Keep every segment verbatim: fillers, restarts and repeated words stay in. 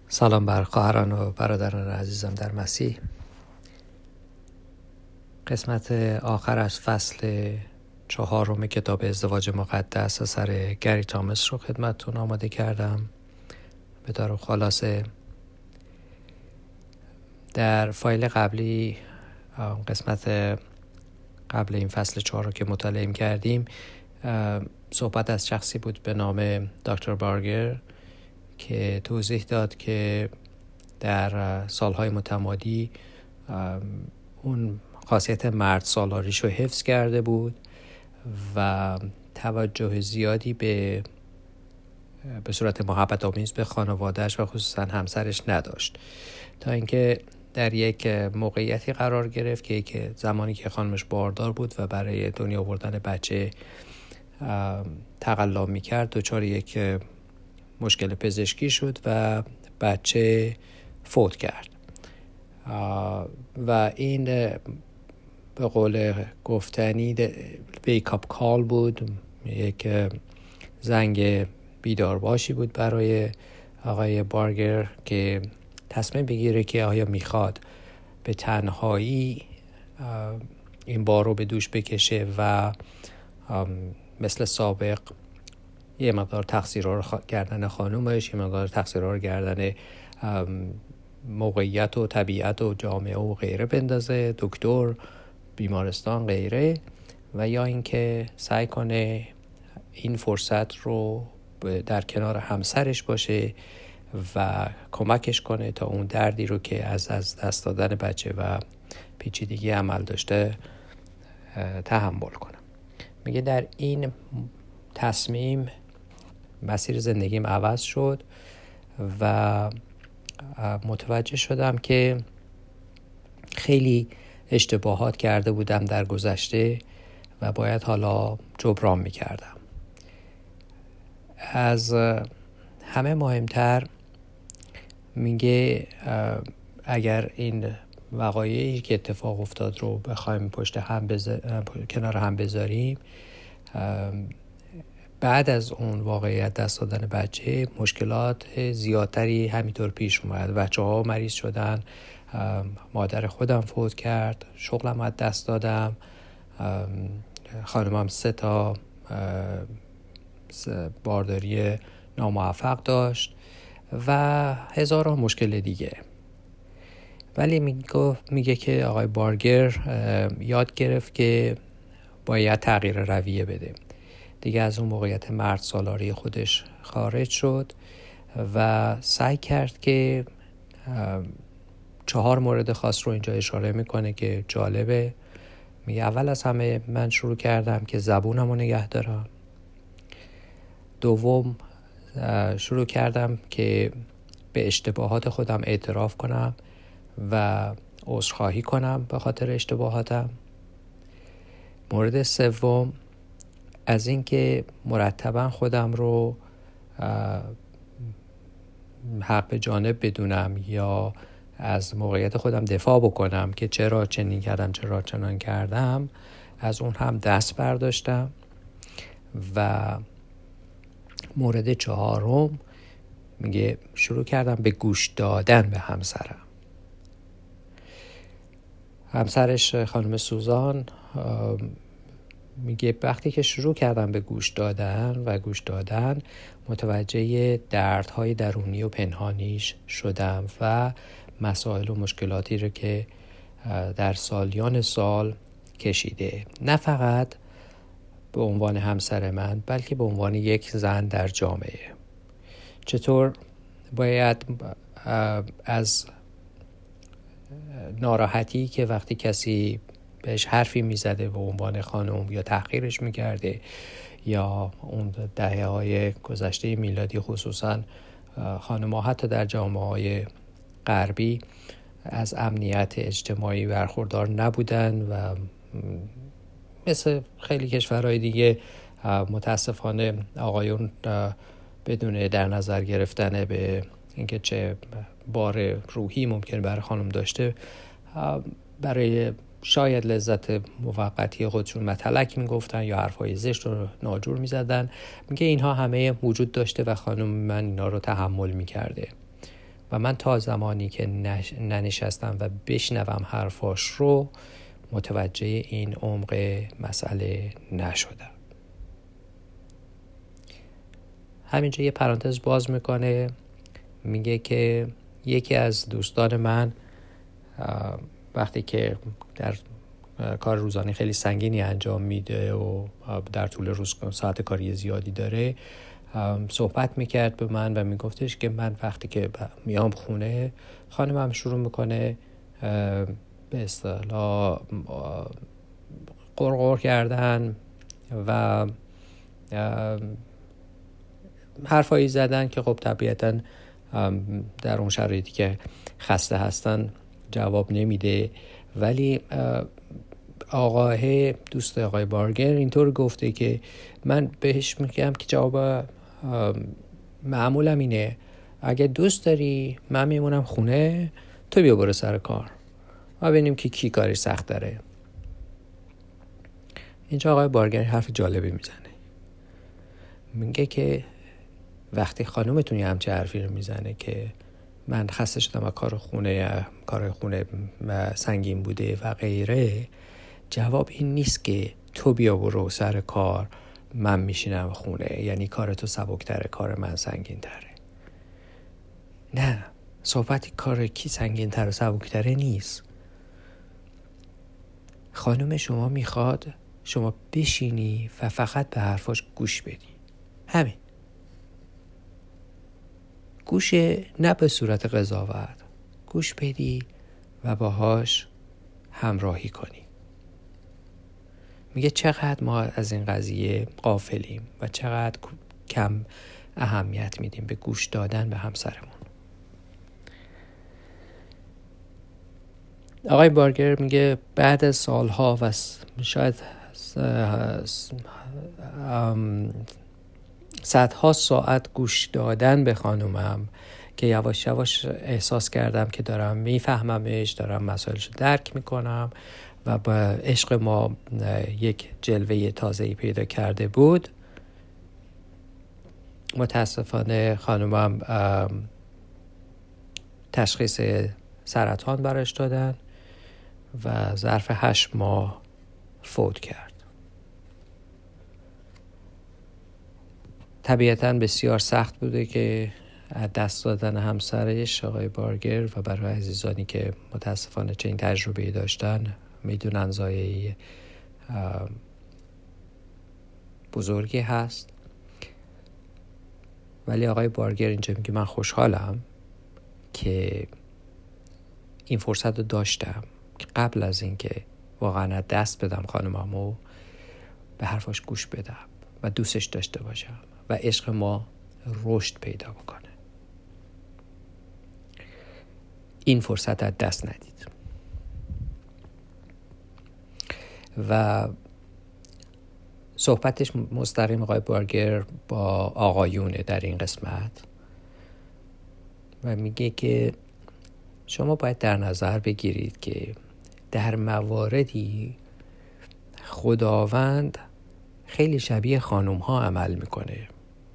سلام بر خواهران و برادران عزیزم در مسیح. قسمت آخر از فصل چهارم کتاب ازدواج مقدس اثر گری تامس رو خدمتتون آماده کردم. به طور خلاصه در فایل قبلی، قسمت قبل این فصل چهار رو که مطالعه کردیم، صحبت از شخصی بود به نام دکتر بارگر که توضیح داد که در سالهای متمادی اون خاصیت مرد سالاریش رو حفظ کرده بود و توجه زیادی به به صورت محبت آمیز به خانوادهش و خصوصا همسرش نداشت، تا اینکه در یک موقعیتی قرار گرفت که که زمانی که خانمش باردار بود و برای دنیا آوردن بچه تقلا می‌کرد دچار یک مشکل پزشکی شد و بچه فوت کرد و این به قول گفتنی wake up call بود، یک زنگ بیدارباشی بود برای آقای بارگر که تصمیم بگیره که آیا میخواد به تنهایی این بار رو به دوش بکشه و مثل سابق یه مقدار تقصیرها رو گردن خانومش، یه مقدار تقصیرها رو گردن موقعیت و طبیعت و جامعه و غیره بندازه، دکتر، بیمارستان، غیره، و یا اینکه سعی کنه این فرصت رو در کنار همسرش باشه و کمکش کنه تا اون دردی رو که از از دست دادن بچه و پیچیدگی عمل داشته تحمل کنه. میگه در این تصمیم مسیر زندگیم عوض شد و متوجه شدم که خیلی اشتباهات کرده بودم در گذشته و باید حالا جبران میکردم. از همه مهمتر میگه اگر این وقایعی که اتفاق افتاد رو بخوایم پشت هم بذار... کنار هم بذاریم، بعد از اون واقعیت دست دادن بچه مشکلات زیادتری همینطور پیش اومد. بچه ها مریض شدن، مادر خودم فوت کرد، شغلم از دست دادم، خانمم سه تا بارداری ناموفق داشت و هزاران مشکل دیگه. ولی میگه, میگه که آقای بارگر یاد گرفت که باید تغییر رویه بده. دیگه از اون موقعیت مرد سالاری خودش خارج شد و سعی کرد که چهار مورد خاص رو اینجا اشاره میکنه که جالبه. میگه اول از همه من شروع کردم که زبونم رو نگه دارم. دوم، شروع کردم که به اشتباهات خودم اعتراف کنم و عذرخواهی کنم به خاطر اشتباهاتم. مورد سوم، از اینکه مرتبا خودم رو حق به جانب بدونم یا از موقعیت خودم دفاع بکنم که چرا چنین کردم، چرا چنان کردم، از اون هم دست برداشتم. و مورد چهارم میگه شروع کردم به گوش دادن به همسرم. همسرش خانم سوزان میگه وقتی که شروع کردم به گوش دادن و گوش دادن متوجه دردهای درونی و پنهانیش شدم و مسائل و مشکلاتی رو که در سالیان سال کشیده، نه فقط به عنوان همسر من بلکه به عنوان یک زن در جامعه. چطور باید از ناراحتی که وقتی کسی بهش حرفی میزده به عنوان خانم یا تحقیرش میکرده، یا اون دهه های گذشته میلادی خصوصا خانم ها حتی در جامعه های غربی از امنیت اجتماعی برخوردار نبودن و مثل خیلی کشورهای دیگه متاسفانه آقایون بدون در نظر گرفتن به اینکه چه بار روحی ممکن برای خانم داشته، برای شاید لذت موقتی خودشون متلک میگفتن یا حرفای زشت رو ناجور میزدن. میگه اینها همه وجود داشته و خانم من اینا رو تحمل میکرده و من تا زمانی که نش... ننشستم و بشنوم حرفاش رو متوجه این عمق مسئله نشدم. همینجا یه پرانتز باز میکنه، میگه که یکی از دوستان من وقتی که در کار روزانه خیلی سنگینی انجام میده و در طول روز ساعت کاری زیادی داره صحبت میکرد به من و میگفتش که من وقتی که میام خونه خانمم شروع میکنه به اصطلاح قرقر کردن و حرفایی زدن که خب طبیعتاً در اون شرایطی که خسته هستن جواب نمیده. ولی آقای دوست آقای بارگر اینطور گفته که من بهش میگم که جواب معمولم اینه اگه دوست داری من میمونم خونه، تو بیا برو سر کار و ببینیم که کی کاری سخت داره. اینجا آقای بارگر حرف جالبی میزنه، میگه که وقتی خانومتون یه همچه حرفی رو میزنه که من خسته شدم و کار خونه کار خونه سنگین بوده و غیره، جواب این نیست که تو بیا برو سر کار من میشینم خونه، یعنی کار تو سبکتره کار من سنگین تره. نه، صحبتی کار کی سنگین تر و سبکتره نیست. خانم شما میخواد شما بشینی و فقط به حرفاش گوش بدی، همین. گوش نه به صورت قضاوت، گوش بدی و باهاش همراهی کنی. میگه چقدر ما از این قضیه غافلیم و چقدر کم اهمیت میدیم به گوش دادن به همسرمون. آقای بارگر میگه بعد از سالها و شاید صدها ساعت گوش دادن به خانومم که یواش یواش احساس کردم که دارم میفهممش، دارم مسائلش درک میکنم و با عشق ما یک جلوه تازه‌ای پیدا کرده بود. متاسفانه خانومم تشخیص سرطان براش دادن و ظرف هشت ماه فوت کرد. طبیعتاً بسیار سخت بوده که دست دادن همسرش آقای بارگر و برای عزیزانی که متاسفانه چنین تجربه‌ای داشتن میدونن ضایعه بزرگی هست. ولی آقای بارگر اینجا میگه من خوشحالم که این فرصت رو داشتم که قبل از اینکه واقعا دست بدم خانممو به حرفاش گوش بدم و دوستش داشته باشم و عشق ما رشد پیدا بکنه. این فرصت از دست ندید. و صحبتش مستقیم آقای بارگر با آقایونه در این قسمت و میگه که شما باید در نظر بگیرید که در مواردی خداوند خیلی شبیه خانوم ها عمل میکنه.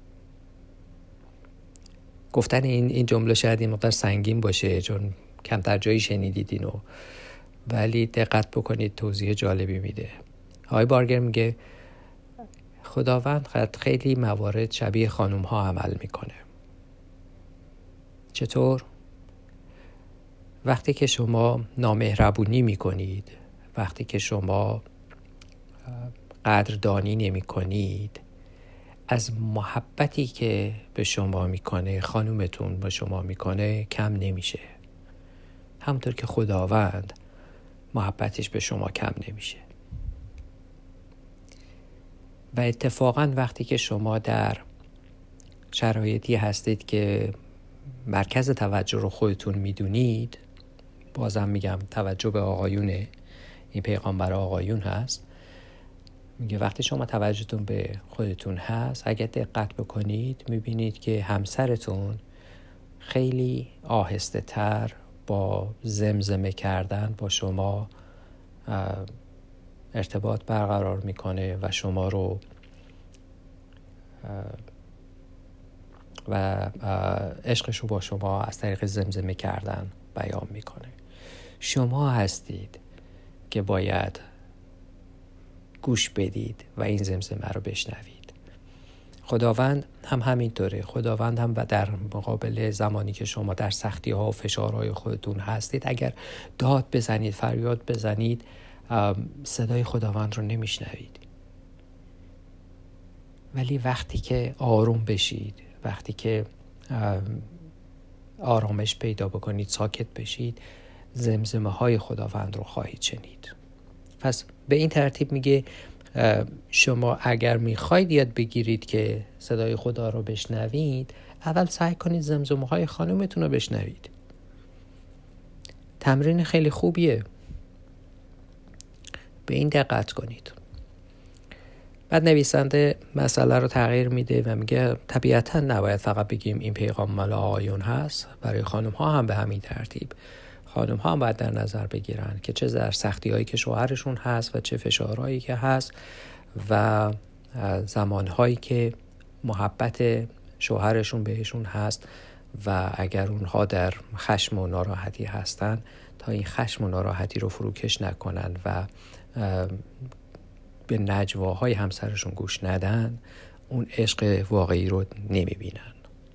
گفتن این این جمله شاید این مقدار سنگین باشه چون کمتر جایی شنیدید اینو، ولی دقت بکنید توضیح جالبی میده. آقای بارگر میگه خداوند خیلی موارد شبیه خانوم ها عمل میکنه. چطور؟ وقتی که شما نامهربونی میکنید، وقتی که شما قدردانی نمی کنید، از محبتی که به شما میکنه خانومتون به شما میکنه کم نمیشه. همونطور که خداوند محبتش به شما کم نمیشه. و اتفاقا وقتی که شما در شرایطی هستید که مرکز توجه رو خودتون میدونید، بازم میگم توجه به آقایونه، این پیغام برای آقایون هست، میگه وقتی شما توجهتون به خودتون هست اگر دقت بکنید میبینید که همسرتون خیلی آهسته تر با زمزمه کردن با شما ارتباط برقرار میکنه و شما رو و عشقش رو با شما از طریق زمزمه کردن بیان میکنه. شما هستید که باید گوش بدید و این زمزمه رو بشنوید. خداوند هم همینطوره. خداوند هم در مقابل زمانی که شما در سختی ها و فشارهای خودتون هستید، اگر داد بزنید، فریاد بزنید، صدای خداوند رو نمیشنوید. ولی وقتی که آروم بشید، وقتی که آرامش پیدا بکنید، ساکت بشید، زمزمه های خداوند رو خواهید شنید. پس به این ترتیب میگه شما اگر میخواید یاد بگیرید که صدای خدا رو بشنوید، اول سعی کنید زمزمه های خانومتون رو بشنوید. تمرین خیلی خوبیه، به این دقت کنید. بعد نویسنده مسئله رو تغییر میده و میگه طبیعتا نباید فقط بگیم این پیغام مال آقایون هست، برای خانم ها هم به همین ترتیب. خانم ها هم باید در نظر بگیرن که چه در سختی هایی که شوهرشون هست و چه فشارهایی که هست و زمانهایی که محبت شوهرشون بهشون هست و اگر اونها در خشم و ناراحتی هستن تا این خشم و ناراحتی رو فروکش نکنن و به نجواهای همسرشون گوش ندن، اون عشق واقعی رو نمیبینن.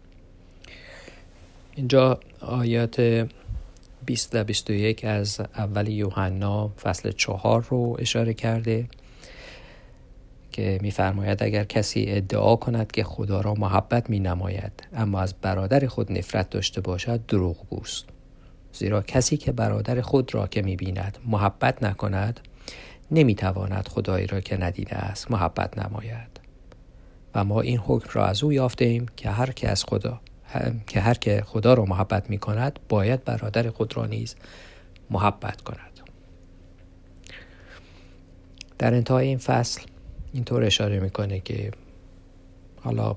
اینجا آیات بیست و بیست و یک از اول یوحنا فصل چهار رو اشاره کرده که می‌فرماید اگر کسی ادعا کند که خدا را محبت می‌نماید اما از برادر خود نفرت داشته باشد، دروغگوست. زیرا کسی که برادر خود را که می‌بیند محبت نکند، نمی‌تواند خدایی را که ندیده است محبت نماید. و ما این حکم را از او یافته‌ایم که هر که از خدا که هر که خدا را محبت می‌کند باید برادر خود را نیز محبت کند. در انتهای این فصل اینطور اشاره میکنه که حالا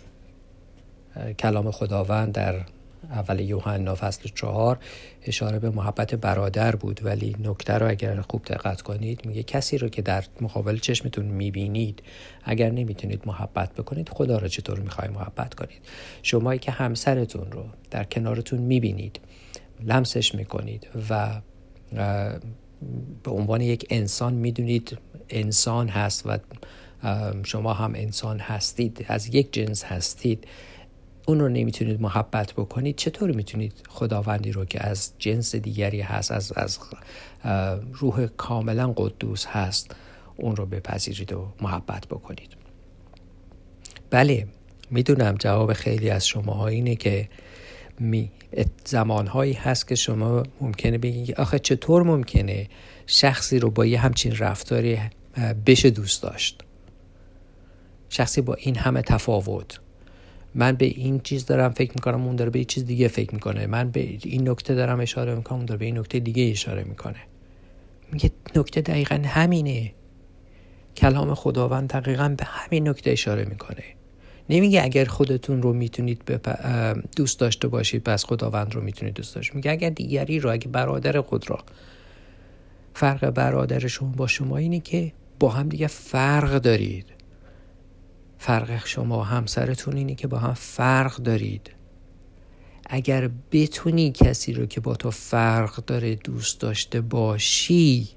کلام خداوند در اول یوحنا فصل چهار اشاره به محبت برادر بود، ولی نکته رو اگر خوب دقت کنید میگه کسی رو که در مقابل چشمتون میبینید اگر نمیتونید محبت بکنید، خدا رو چطور میخواید محبت کنید؟ شمایی که همسرتون رو در کنارتون میبینید، لمسش میکنید و به عنوان یک انسان میدونید انسان هست و شما هم انسان هستید، از یک جنس هستید، اون رو نمیتونید محبت بکنید، چطور میتونید خداوندی رو که از جنس دیگری هست، از از روح کاملا قدوس هست، اون رو بپذیرید و محبت بکنید؟ بله، میدونم جواب خیلی از شما اینه که می زمانهایی هست که شما ممکنه بگید آخه چطور ممکنه شخصی رو با یه همچین رفتاری بشه دوست داشت؟ شخصی با این همه تفاوت، من به این چیز دارم فکر میکنم، اون داره به این چیز دیگه فکر میکنه، من به این نکته دارم اشاره میکنم، اون داره به این نکته دیگه اشاره میکنه. میگه نکته دقیقا همینه. کلام خداوند دقیقا به همین نکته اشاره میکنه. نمیگه اگر خودتون رو میتونید دوست داشته باشید پس خداوند رو میتونید دوست داشته. میگه اگر دیگری رو، اگر برادر خود را، فرق برادر شما با شما اینه که با هم دیگه فرق دارید. فرق شما و همسرتون اینه که با هم فرق دارید. اگر بتونی کسی رو که با تو فرق داره دوست داشته باشی،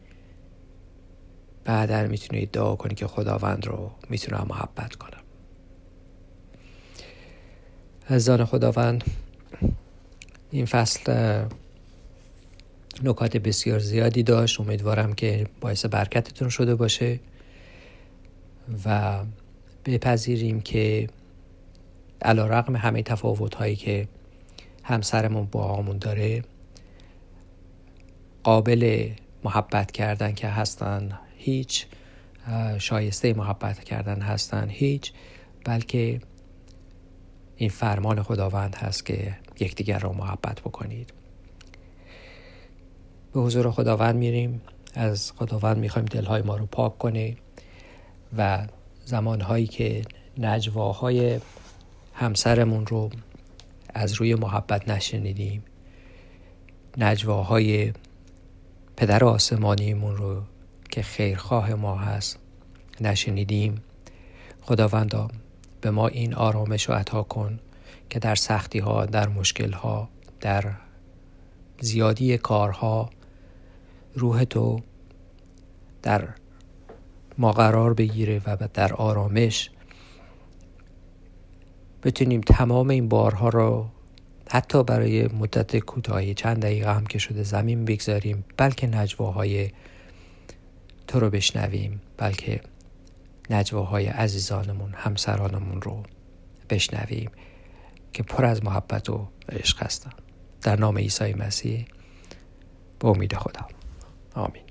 بعدا میتونی ادعا کنی که خداوند رو میتونم محبت کنم. عزیزان خداوند، این فصل نکات بسیار زیادی داشت. امیدوارم که باعث برکتتون شده باشه و بپذیریم که علیرغم همه تفاوت‌هایی که همسرمون با همون داره، قابل محبت کردن که هستن هیچ، شایسته محبت کردن هستن هیچ، بلکه این فرمان خداوند هست که یکدیگر را محبت بکنید. به حضور خداوند میریم، از خداوند میخوایم دلهای ما رو پاک کنه و زمانهایی که نجواهای همسرمون رو از روی محبت نشنیدیم، نجواهای پدر آسمانیمون رو که خیرخواه ما هست نشنیدیم، خداوندا به ما این آرامش رو عطا کن که در سختی ها، در مشکل ها، در زیادی کارها روح تو در ما قرار بگیره و در آرامش بتونیم تمام این بارها رو حتی برای مدت کوتاهی چند دقیقه هم که شده زمین بگذاریم، بلکه نجواهای تو رو بشنویم، بلکه نجواهای عزیزانمون، همسرانمون رو بشنویم که پر از محبت و عشق هستن. در نام عیسی مسیح، به امید خدا، آمین.